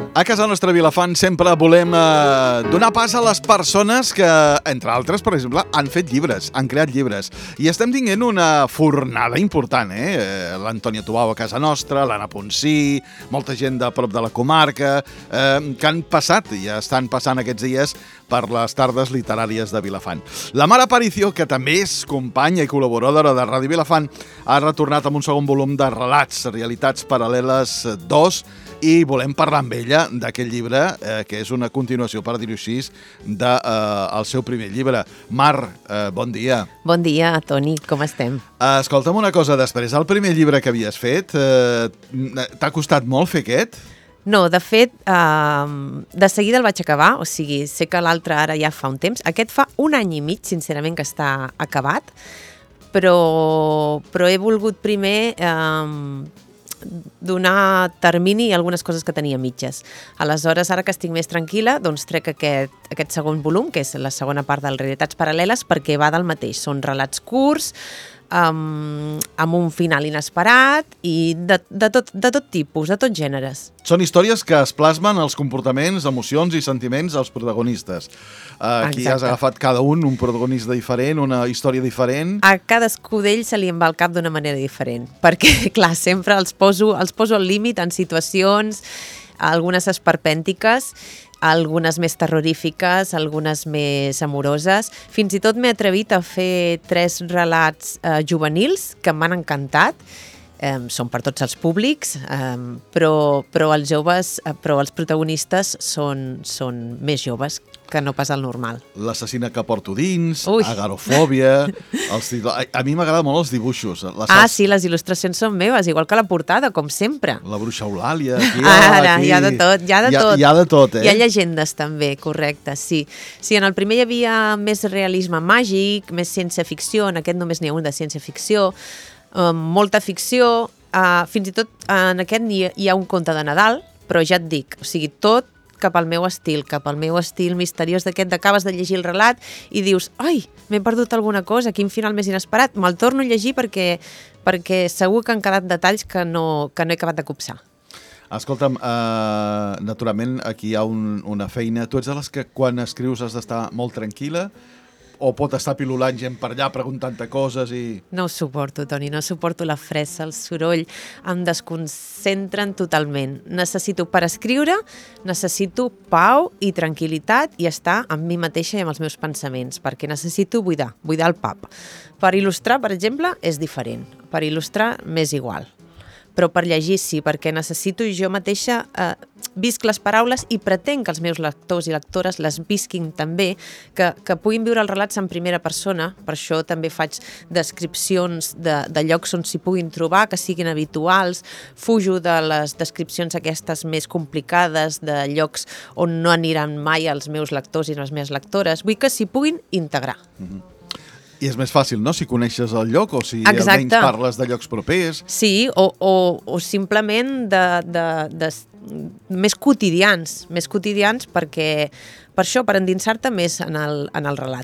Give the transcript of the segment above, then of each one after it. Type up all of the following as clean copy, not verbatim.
A casa nostra Vilafant sempre volem donar pas a les persones que, entre altres, per exemple, han fet llibres, han creat llibres. I estem tinguent una fornada important, l'Antònia Tubau a casa nostra, l'Anna Ponsí, molta gent de prop de la comarca, que han passat i estan passant aquests dies per les tardes literàries de Vilafant. La Mar Aparicio, que també és companya i col·laboradora de Ràdio Vilafant, ha retornat amb un segon volum de relats, Realitats Paral·leles 2, i volem parlar amb ella d'aquest llibre, que és una continuació, per dir-ho així, del seu primer llibre. Mar, bon dia. Bon dia, Toni, com estem? Escolta'm una cosa, després del primer llibre que havies fet, t'ha costat molt fer aquest? No, de fet, de seguida el vaig acabar, o sigui, sé que l'altre ara ja fa un temps. Aquest fa un any i mig, sincerament, que està acabat, però he volgut primer donar termini a algunes coses que tenia mitges. Aleshores, ara que estic més tranquil·la, doncs trec aquest segon volum, que és la segona part del Realitats Paral·leles, perquè va del mateix. Són relats curts, amb un final inesperat i de tot tipus, de tots gèneres. Són històries que es plasmen els comportaments, emocions i sentiments dels protagonistes. Aquí has agafat cada un protagonista diferent, una història diferent. A cadascú d'ells se li en va al cap d'una manera diferent, perquè, clar, sempre els poso al límit en situacions, algunes esperpèntiques, algunes més terrorífiques, algunes més amoroses. Fins i tot m'he atrevit a fer 3 relats juvenils que m'han encantat. Són per tots els públics, però els protagonistes són més joves que no pas el normal. L'assassina que porto dins, agarofòbia... A mi m'agraden molt els dibuixos. Sí, les il·lustracions són meves, igual que la portada, com sempre. La bruixa Eulàlia... Hi ha de tot. Hi ha de tot, Hi ha llegendes també, correcte, sí. Sí, en el primer hi havia més realisme màgic, més ciència-ficció, en aquest només n'hi ha un de ciència-ficció, molta ficció, fins i tot en aquest hi ha un conte de Nadal, però ja et dic, o sigui, tot cap al meu estil misteriós d'aquest, acabes de llegir el relat i dius, ai, m'he perdut alguna cosa, quin final més inesperat, me'l torno a llegir perquè segur que han quedat detalls que no he acabat de copsar. Escolta'm, naturalment aquí hi ha una feina. Tu ets de les que quan escrius has d'estar molt tranquil·la o pot estar pilulant gent per allà preguntant-te coses i... No ho suporto, Toni, no suporto la fressa, el soroll, em desconcentren totalment. Per escriure, necessito pau i tranquil·litat i estar amb mi mateixa i amb els meus pensaments, perquè necessito buidar el pap. Per il·lustrar, per exemple, és diferent. Per il·lustrar, m'és igual. Però per llegir sí, perquè necessito jo mateixa visc les paraules i pretenc que els meus lectors i lectores les visquin també, que puguin viure els relats en primera persona. Per això també faig descripcions de llocs on s'hi puguin trobar, que siguin habituals, fujo de les descripcions aquestes més complicades de llocs on no aniran mai els meus lectors i les meves lectores, vull que s'hi puguin integrar. I és més fàcil, no?, si coneixes el lloc o si almenys parles de llocs propers. Sí, o simplement més quotidians, perquè per això, per endinsar-te més en el relat.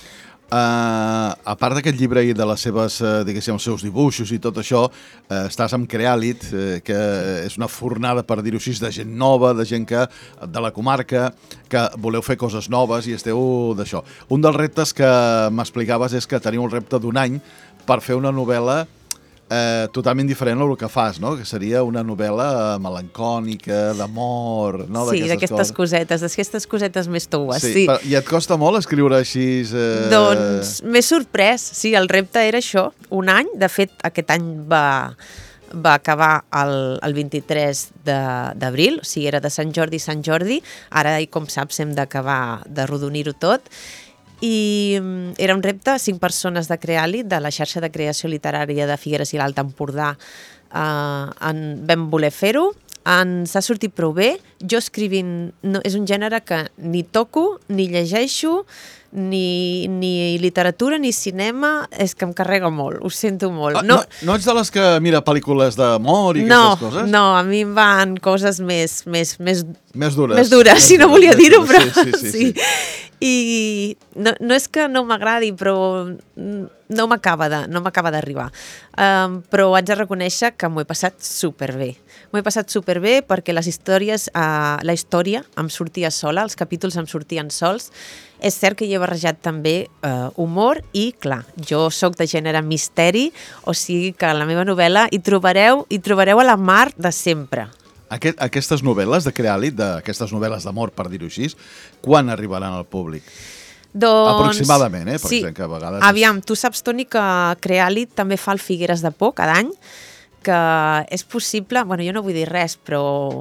A part d'aquest llibre i de les seves, diguéssim, els seus dibuixos i tot això, estàs amb Creàlit, que és una fornada, per dir-ho així, de gent nova, de gent de la comarca, que voleu fer coses noves i esteu d'això. Un dels reptes que m'explicaves és que teniu un repte d'1 any per fer una novel·la totalment diferent del que fas, no? Que seria una novel·la melancònica, d'amor, no? Sí, d'aquestes cosetes més toues, sí. I et costa molt escriure així? Doncs m'he sorprès, sí, el repte era això, 1 any, de fet aquest any va acabar el 23 d'abril, o sigui, era de Sant Jordi, ara, com saps, hem d'acabar de rodonir-ho tot, i era un repte, 5 persones de Creàlit, de la xarxa de creació literària de Figueres i l'Alt Empordà, vam voler fer-ho, ens ha sortit prou bé. Jo escrivint, és un gènere que ni toco, ni llegeixo, ni literatura, ni cinema, és que em carrega molt, ho sento molt. No ets de les que mira pel·lícules d'amor i aquestes coses? No, a mi em van coses més dures. Més dures, si no volia dir-ho, però sí. I no és que no m'agradi, però no m'acaba d'arribar. Però haig de reconèixer que m'ho he passat superbé. M'ho he passat superbé perquè les històries la història em sortia sola, els capítols em sortien sols. És cert que hi he barrejat també humor i, clar, jo sóc de gènere misteri, o sigui que en la meva novel·la hi trobareu a la Mar de sempre. Aquestes novel·les de Creàlit, aquestes novel·les d'amor, per dir-ho així, quan arribaran al públic? Doncs, aproximadament, per sí. exemple, que a vegades... Aviam, tu saps, Toni, que Creàlit també fa el Figueres de Por cada any, que és possible, bueno, jo no vull dir res, però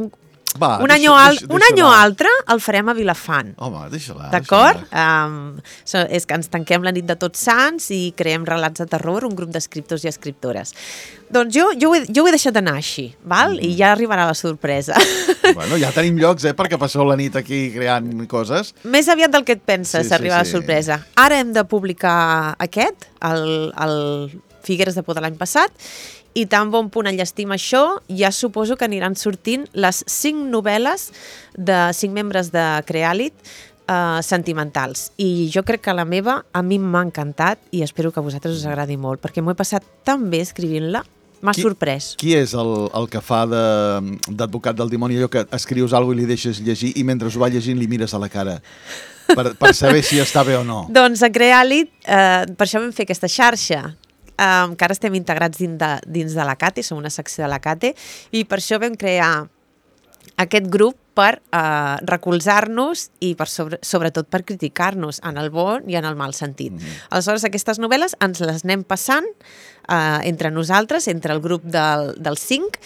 un any o altre el farem a Vilafant. Home, deixa-la. D'acord? És que ens tanquem la nit de Tots Sants i creem relats de terror, un grup d'escriptors i escriptores. Doncs jo ho he deixat anar així, val? I ja arribarà la sorpresa. Bueno, ja tenim llocs, perquè passeu la nit aquí creant coses. Més aviat del que et penses, arriba la sorpresa. Ara hem de publicar aquest, el Figueres de Por de l'any passat, i tan bon punt enllestim això, ja suposo que aniran sortint les 5 novel·les de 5 membres de Creàlit sentimentals. I jo crec que la meva a mi m'ha encantat i espero que a vosaltres us agradi molt, perquè m'ho he passat tan bé escrivint-la, m'ha sorprès. Qui és el que fa d'advocat del dimoni, allò que escrius alguna cosa i li deixes llegir i mentre ho va llegint li mires a la cara per saber si està bé o no? Doncs a Creàlit, per això vam fer aquesta xarxa, que ara estem integrats dins de la CATE, som una secció de la CATE, i per això vam crear aquest grup per recolzar-nos i sobretot per criticar-nos en el bon i en el mal sentit. Aleshores, aquestes novel·les ens les anem passant entre nosaltres, entre el grup dels 5,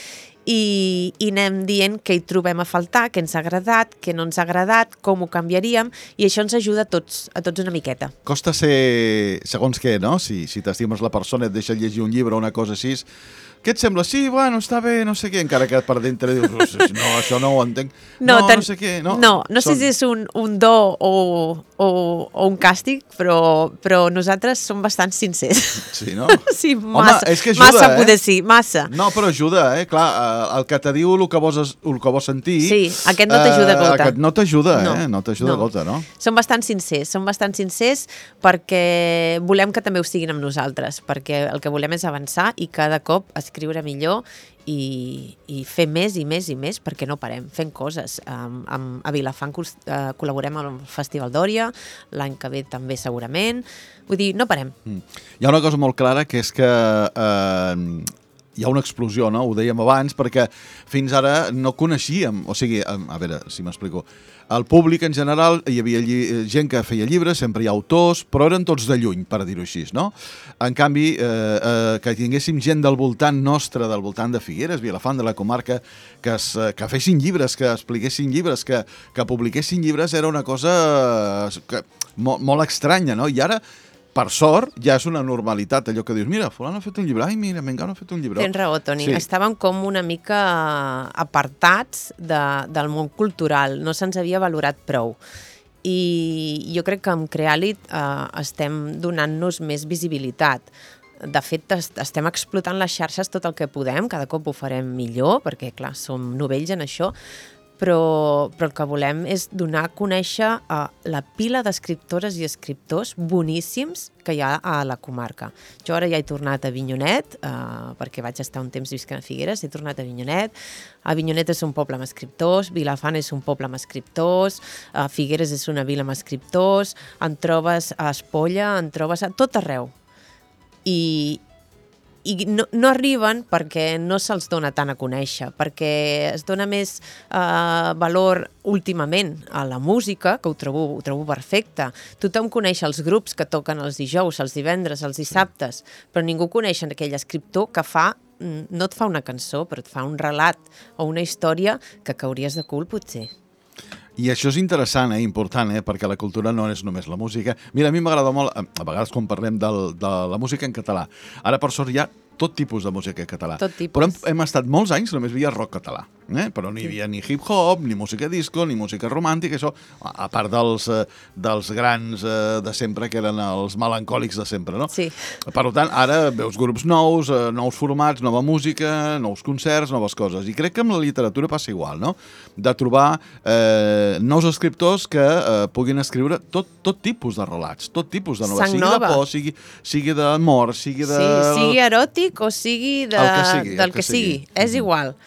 i anem dient què hi trobem a faltar, què ens ha agradat, què no ens ha agradat, com ho canviaríem, i això ens ajuda a tots una miqueta. Costa ser, segons què, no? Si t'estimes la persona, et deixa llegir un llibre o una cosa així, què et sembla? Sí, bueno, està bé, no sé què, encara que per dintre dius, no, això no ho entenc. No sé què. No sé si és un do o un càstig, però nosaltres som bastant sincers. Sí, no? Sí, massa. Home, és que ajuda, massa poder sí, massa. No, però ajuda, clar, el que te diu el que vols sentir... Sí, aquest no t'ajuda gota. Aquest no t'ajuda, no t'ajuda gota, no? Som bastant sincers perquè volem que també ho siguin amb nosaltres, perquè el que volem és avançar i cada cop escriure millor i fer més i més i més, perquè no parem fent coses. A Vilafant col·laborem al Festival d'Òria, l'any que ve també segurament, vull dir, no parem. Hi ha una cosa molt clara, que és que hi ha una explosió, no? Ho dèiem abans, perquè fins ara no coneixíem, o sigui, a veure si m'explico, al públic en general hi havia gent que feia llibres, sempre hi ha autors, però eren tots de lluny, per dir-ho així, no? En canvi, que tinguéssim gent del voltant nostre, del voltant de Figueres, Vilafant, de la comarca, que fessin llibres, que expliquessin llibres, que publiquessin llibres, era una cosa molt estranya, no? I ara, per sort, ja és una normalitat, allò que dius, mira, fulano ha fet un llibre, ai, mira, Mengano ha fet un llibre. Tens raó, Toni, estàvem com una mica apartats del món cultural, no se'ns havia valorat prou. I jo crec que amb Creàlit estem donant-nos més visibilitat. De fet, estem explotant les xarxes tot el que podem, cada cop ho farem millor, perquè, clar, som novells en això, però el que volem és donar a conèixer la pila d'escriptores i escriptors boníssims que hi ha a la comarca. Jo ara ja he tornat a Avinyonet, perquè vaig estar un temps visquent a Figueres, he tornat a Avinyonet. Avinyonet és un poble amb escriptors, Vilafant és un poble amb escriptors, Figueres és una vila amb escriptors, en trobes a Espolla, en trobes a tot arreu. I no arriben perquè no se'ls dona tant a conèixer, perquè es dona més valor últimament a la música, que ho trobo perfecte. Tothom coneix els grups que toquen els dijous, els divendres, els dissabtes, però ningú coneix aquell escriptor que no et fa una cançó, però et fa un relat o una història que cauries de cul, potser. I això és interessant, important, perquè la cultura no és només la música. Mira, a mi m'agrada molt, a vegades quan parlem de la música en català, ara per sort hi ha tot tipus de música en català. Tot tipus. Però hem estat molts anys, només hi havia rock català. Però no hi havia ni hip-hop, ni música disco, ni música romàntica, això, a part dels grans de sempre, que eren els melancòlics de sempre, no? Sí. Per tant, ara veus grups nous, nous formats, nova música, nous concerts, noves coses. I crec que amb la literatura passa igual, no? De trobar nous escriptors que puguin escriure tot tipus de relats, tot tipus de novel·les. Sigui de por, sigui d'amor, sigui de... Sí, sigui eròtic o sigui del que sigui. És igual.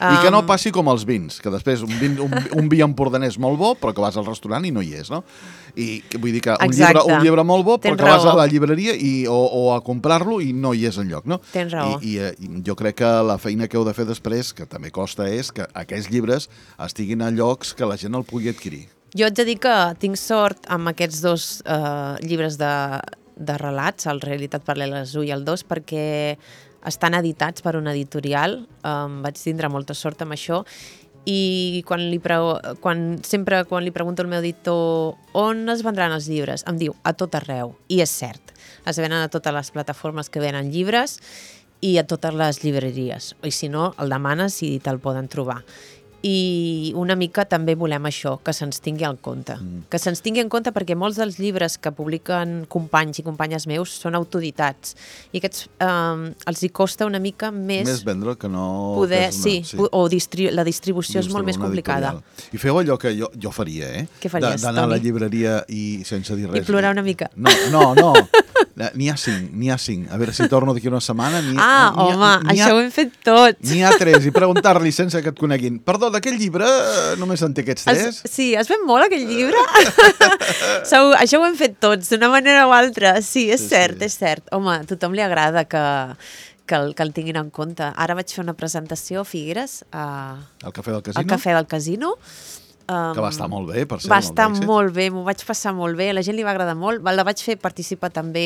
I que no passi com els vins, que després un vi empordanès molt bo, però que vas al restaurant i no hi és, no? I vull dir que un llibre molt bo, però que vas a la llibreria o a comprar-lo i no hi és enlloc, no? Tens raó. I jo crec que la feina que heu de fer després, que també costa, és que aquests llibres estiguin a llocs que la gent el pugui adquirir. Jo haig de dir que tinc sort amb aquests dos llibres de relats, el Realitat Paral·lela 1 i el 2, perquè estan editats per una editorial. Vaig tindre molta sort amb això. I sempre quan li pregunto al meu editor on es vendran els llibres, em diu a tot arreu. I és cert. Es venen a totes les plataformes que venen llibres i a totes les llibreries. I si no, el demanes i te'l poden trobar. I una mica també volem això, que se'ns tingui en compte. Que se'ns tingui en compte perquè molts dels llibres que publiquen companys i companyes meus són autoeditats. I aquests els hi costa una mica més vendre que no... O la distribució és molt més complicada. I feu allò que jo faria, Què faries, d'anar a la llibreria i sense dir res. I plorar una mica. No. N'hi ha 5. A veure si torno d'aquí una setmana. Això ho hem fet tots. N'hi ha 3 i preguntar-li sense que et coneguin. Perdó, d'aquell llibre només en té aquests 3? Sí, has fet molt aquell llibre? Això ho hem fet tots, d'una manera o altra. Sí, és cert. Home, a tothom li agrada que el tinguin en compte. Ara vaig fer una presentació a Figueres. Al Cafè del Casino? Al Cafè del Casino. Que va estar molt bé, per ser. Va estar molt bé, m'ho vaig passar molt bé, a la gent li va agradar molt, la vaig fer participar també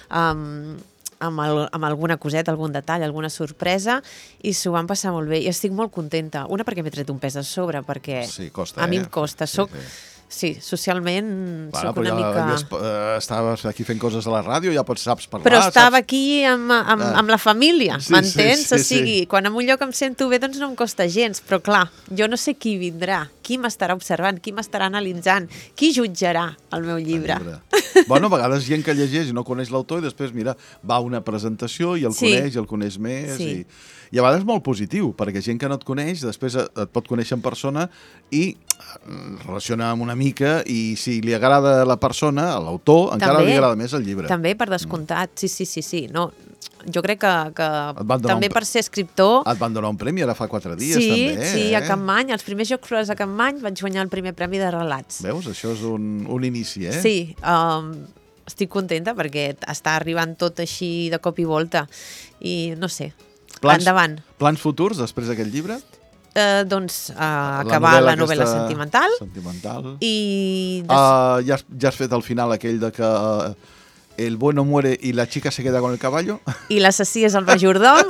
amb alguna coseta, algun detall, alguna sorpresa, i s'ho van passar molt bé, i estic molt contenta. Una, perquè m'he tret un pes a sobre, perquè a mi em costa, Sí, socialment soc una mica... Estaves aquí fent coses a la ràdio, ja saps parlar... Però estava aquí amb la família, m'entens? O sigui, quan en un lloc em sento bé, doncs no em costa gens, però clar, jo no sé qui vindrà, qui m'estarà observant, qui m'estarà analitzant, qui jutjarà el meu llibre. Bueno, a vegades gent que llegeix i no coneix l'autor i després, mira, va a una presentació i el coneix i el coneix més i a vegades és molt positiu, perquè gent que no et coneix després et pot conèixer en persona i relaciona amb una mica i si li agrada la persona, a l'autor, encara li agrada més el llibre. També, per descomptat, sí. No, jo crec que també per ser escriptor... Et van donar un premi ara fa 4 dies, també. Sí, a Capmany, els primers Jocs Florals a Capmany vaig guanyar el primer premi de relats. Veus? Això és un inici, eh? Sí, estic contenta perquè està arribant tot així de cop i volta i no sé, endavant. Plans futurs després d'aquest llibre? Doncs acabar la novel·la sentimental. I... Ja has fet el final aquell de que el bueno muere y la chica se queda con el caballo? I l'assassí és el majordom?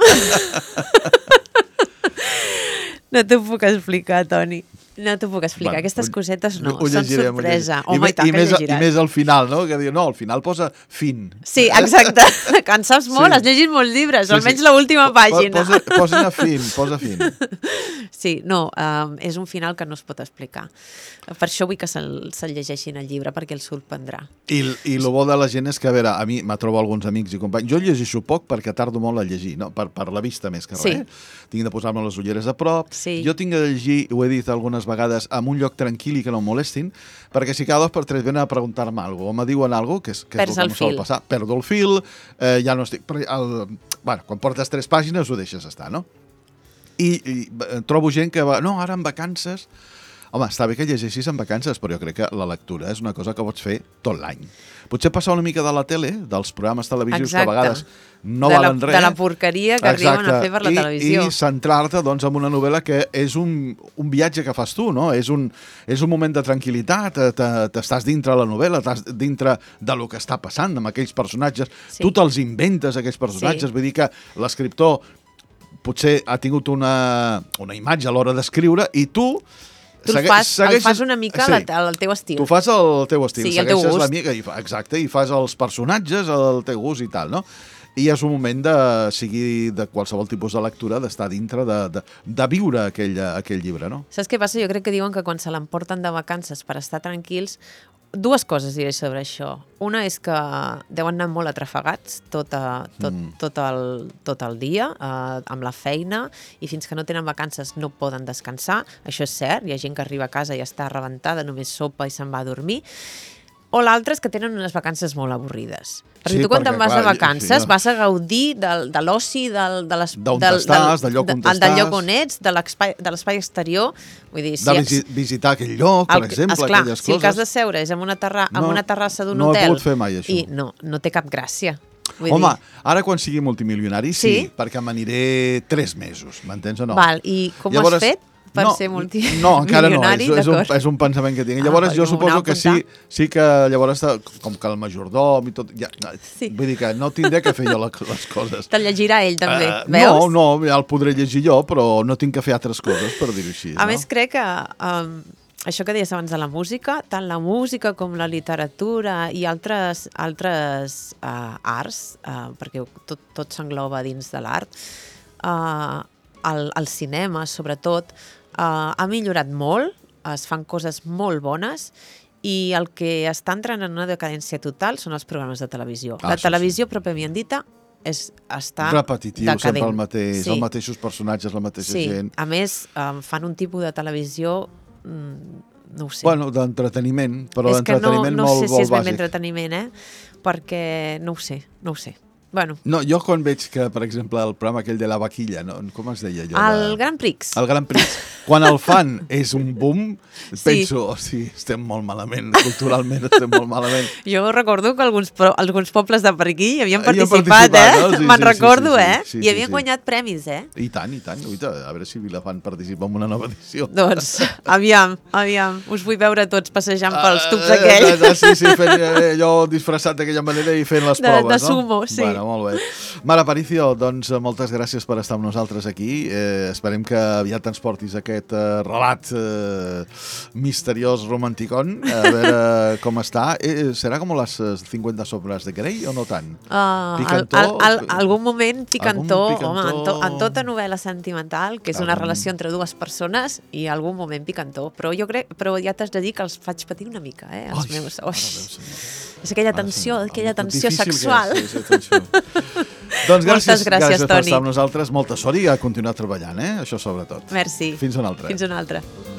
No t'ho puc explicar, Toni. No t'ho puc explicar. Aquestes cosetes no, són sorpresa. Home, i tant que llegiràs. I més al final, no? Que diu, no, al final posa fin. Sí, exacte. Que en saps molt, has llegit molts llibres, almenys l'última pàgina. Posa fin. Sí, no, és un final que no es pot explicar. Per això vull que se'l llegeixin el llibre, perquè el sorprendrà. I el bo de la gent és que, a veure, a mi m'atrobo alguns amics i companys. Jo llegeixo poc perquè tardo molt a llegir, no? Per la vista més que res. Tinc de posar-me les ulleres a prop. Jo tinc de llegir, ho he dit algunes vegades, en un lloc tranquil i que no em molestin, perquè si cada 2 per 3 venen a preguntar-me alguna cosa o me diuen alguna cosa, que és el que em sol passar, perdo el fil, ja no estic... Quan portes 3 pàgines ho deixes estar, no? I trobo gent que va... No, ara en vacances... Home, està bé que llegeixis en vacances, però jo crec que la lectura és una cosa que pots fer tot l'any. Potser passar una mica de la tele, dels programes televisius que a vegades no valen res. De la porqueria que arriben a fer per la televisió. I centrar-te doncs, en una novel·la que és un viatge que fas tu, no? És un moment de tranquil·litat, t'estàs dintre la novel·la, estàs dintre de lo que està passant amb aquells personatges. Tu te'ls inventes, aquells personatges. Vull dir que l'escriptor potser ha tingut una imatge a l'hora d'escriure i tu... el fas una mica al teu estil. Tu fas el teu estil, sí, el teu gust. Exacte, i fas els personatges al teu gust i tal, no? I és un moment sigui de qualsevol tipus de lectura, d'estar dintre, de viure aquell llibre, no? Saps què passa? Jo crec que diuen que quan se l'emporten de vacances per estar tranquils, 2 coses diré sobre això. Una és que deuen anar molt atrafegats tot el dia amb la feina i fins que no tenen vacances no poden descansar. Això és cert, hi ha gent que arriba a casa i està rebentada, només sopa i se'n va a dormir. O l'altre és que tenen unes vacances molt avorrides. Perquè Sí, tu quan perquè, te'n vas clar, de vacances sí, vas a gaudir de l'oci, D'on estàs, del lloc on del estàs. lloc on ets, de l'espai exterior. Vull dir, Visitar aquell lloc, per exemple, esclar, aquelles si el que has de coses. seure és en una terrassa d'un No he hotel... pogut fer mai, això. I no té cap gràcia. Vull Home, dir, ara quan sigui multimilionari sí, perquè m'aniré 3 mesos, m'entens o no? val, i com ho has fet per ser multimilionari? No, encara no, D'acord. és un pensament que tinc. Llavors jo perquè m'ho suposo anava a que sí que llavors, com que el majordom i tot... Sí. Vull dir que no tindré que fer jo les coses. Te'l llegirà ell també, veus? No, ja el podré llegir jo, però no tinc que fer altres coses, per dir-ho així. A més, crec que això que deies abans de la música, tant la música com la literatura i altres arts, perquè tot s'engloba dins de l'art, el cinema, sobretot, ha millorat molt, es fan coses molt bones i el que està entrant en una decadència total són els programes de televisió. La televisió, pròpiament dita, està repetitiu, decadent. sempre el mateix, els mateixos personatges, la mateixa gent. A més, fan un tipus de televisió, no ho sé. Bueno, d'entreteniment, però d'entreteniment molt bàsic. No sé si és ben entreteniment, perquè no ho sé. Bueno. No, jo quan veig que, per exemple, el programa aquell de la vaquilla, no? Com es deia allò? El Grand Prix. El Grand Prix. Quan el fan és un boom, penso, estem molt malament, culturalment estem molt malament. Jo recordo que alguns pobles de per aquí hi havien participat, no? Sí, me'n recordo, sí, i havien guanyat premis, I tant. A veure si Vilafant participa en una nova edició. Doncs, aviam, us vull veure tots passejant pels tubs aquells. Sí, fent allò disfressat d'aquella manera i fent les proves, no? De sumo, sí. Bueno, molt bé. Mare Aparicio, doncs moltes gràcies per estar amb nosaltres aquí. Esperem que aviat ens portis aquest relat misteriós, romanticón, a veure com està. Serà com les 50 sombras de Grey o no tant? Picantó? Algun moment picantó, home, en tota novel·la sentimental, que és una relació entre dues persones, i algun moment picantó. Però ja t'has de dir que els faig patir una mica, els meus. És aquella tensió sexual. Doncs gràcies per Toni. estar amb nosaltres. Molta sort i a continuar treballant, això sobretot. Merci. Fins una altra. Fins una altra.